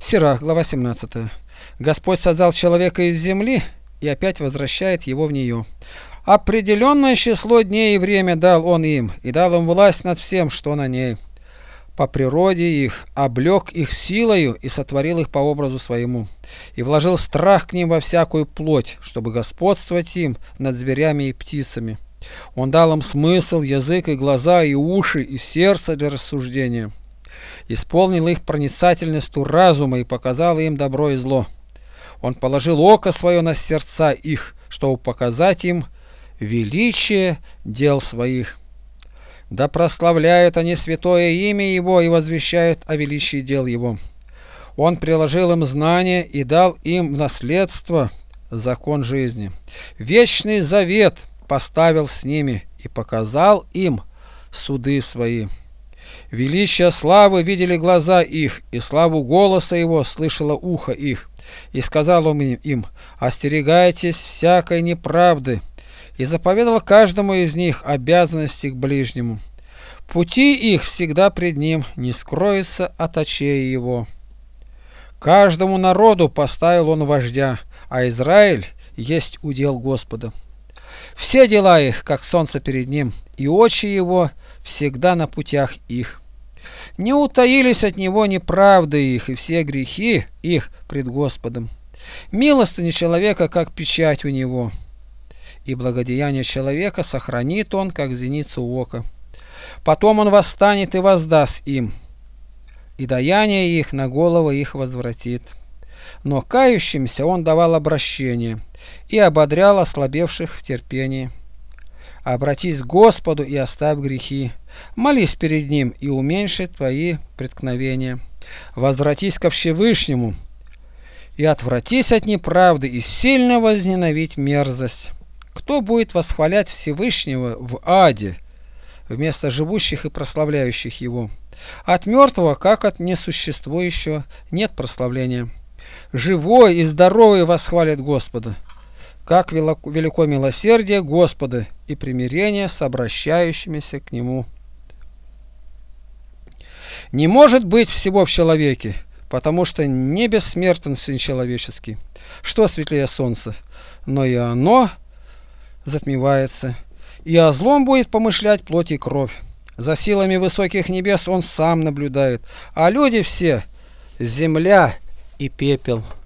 Сирах, глава 17. Господь создал человека из земли и опять возвращает его в нее. Определенное число дней и время дал он им, и дал им власть над всем, что на ней. По природе их облег их силою и сотворил их по образу своему, и вложил страх к ним во всякую плоть, чтобы господствовать им над зверями и птицами. Он дал им смысл, язык и глаза, и уши, и сердце для рассуждения. Исполнил их проницательностью разума и показал им добро и зло. Он положил око свое на сердца их, чтобы показать им величие дел своих. Да прославляют они святое имя Его и возвещают о величии дел Его. Он приложил им знание и дал им в наследство закон жизни. Вечный завет поставил с ними и показал им суды свои. Величие славы видели глаза их, и славу голоса его слышало ухо их. И сказал он им: остерегайтесь всякой неправды, и заповедал каждому из них обязанности к ближнему. Пути их всегда пред ним, не скроются от очей его. Каждому народу поставил он вождя, а Израиль есть удел Господа. Все дела их, как солнце перед ним, и очи его всегда на путях их. Не утаились от него неправды их, и все грехи их пред Господом. Милостыня человека, как печать у него, и благодеяние человека сохранит он, как зеницу ока. Потом он восстанет и воздаст им, и даяние их на головы их возвратит. Но кающимся он давал обращение и ободрял ослабевших в терпении. Обратись к Господу и оставь грехи, молись перед Ним и уменьши твои преткновения. Возвратись ко Всевышнему и отвратись от неправды, и сильно возненавидь мерзость. Кто будет восхвалять Всевышнего в аде вместо живущих и прославляющих Его? От мертвого, как от несуществующего, нет прославления. Живой и здоровый восхвалит Господа. Как велико милосердие Господа и примирение с обращающимися к Нему. Не может быть всего в человеке, потому что не бессмертен сын человеческий. Что светлее солнца? Но и оно затмевается, и о злом будет помышлять плоть и кровь. За силами высоких небес он сам наблюдает, а люди все — земля и пепел.